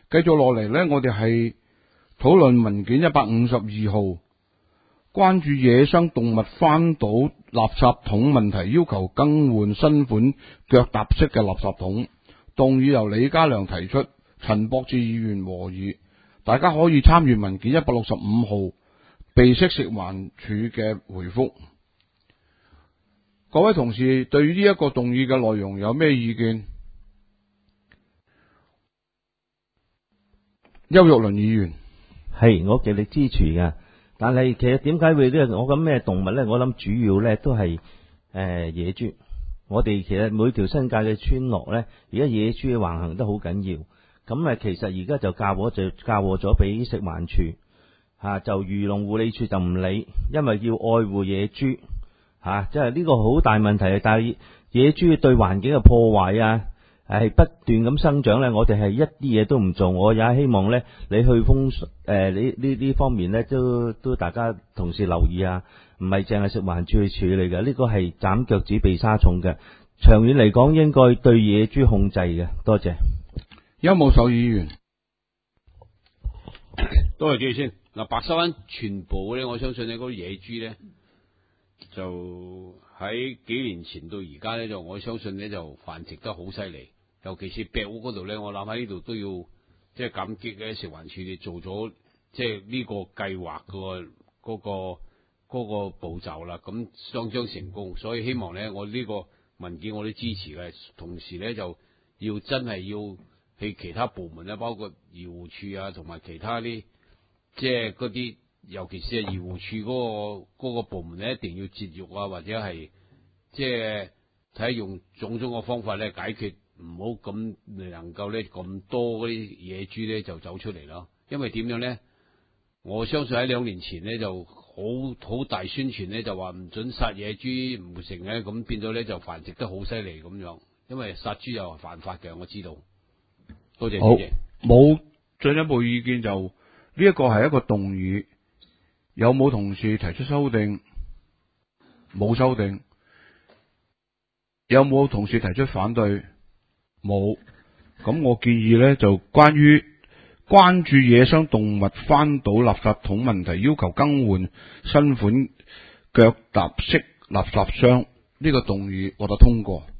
繼續落嚟呢，我哋係討論文件152號，關注野生動物翻倒垃圾桶問題，要求更換新款腳踏式嘅垃圾桶。動議由李家良提出，陳博志議員和議。大家可以參閱文件165號，備悉食環署嘅回覆。各位同事對於呢一個動議嘅內容有咩意見？邱玉麟議員， 係我極力支持嘅，但係其實點解會呢？我諗咩動物呢？我諗主要呢都係野豬。我哋其實每條新界嘅村落呢，而家野豬橫行得好緊要。咁其實而家就交禍咗俾食環署就漁農護理署就唔理，因為要愛護野豬即係呢個好大問題。但係野豬對環境嘅破壞係不斷咁生長咧，我哋係一啲嘢都唔做。我也希望咧，你去呢方面咧，都大家同事留意唔係淨係食環署去處理嘅，呢個係斬腳趾避沙蟲嘅。長遠嚟講，應該對野豬控制嘅。多謝。 邱冇手議員， 多謝主席先。嗱，白沙灣全部咧，我相信咧嗰啲野豬咧，就喺幾年前到而家咧，就我相信咧就繁殖得好犀利。尤其是壁屋嗰度咧，我諗喺呢度都要即係感激嘅食環署哋做咗即係呢個計劃嗰個步驟啦，咁雙雙成功。所以希望咧，我呢個文件我都支持嘅，同時咧就要真係要去其他部門咧，包括漁護署同埋其他啲即係嗰啲，尤其是係漁護署嗰個部門咧，一定要節育或者係即係睇下用種種嘅方法咧解決。唔好咁能夠咧咁多嗰啲野豬咧就走出嚟咯，因為點樣咧？我相信喺2年前咧就好大宣傳咧，就話唔准殺野豬，唔成咧，咁變咗咧就繁殖得好犀利咁樣。因為殺豬又係犯法嘅，我知道。多謝主席。 冇進一步意見就呢一個係一個動議，有冇同事提出修訂？冇修訂。有冇同事提出反對？冇，咁我建議呢，就關注野生動物翻倒垃圾桶問題，要求更換新款腳踏式垃圾箱呢個動議獲得通過。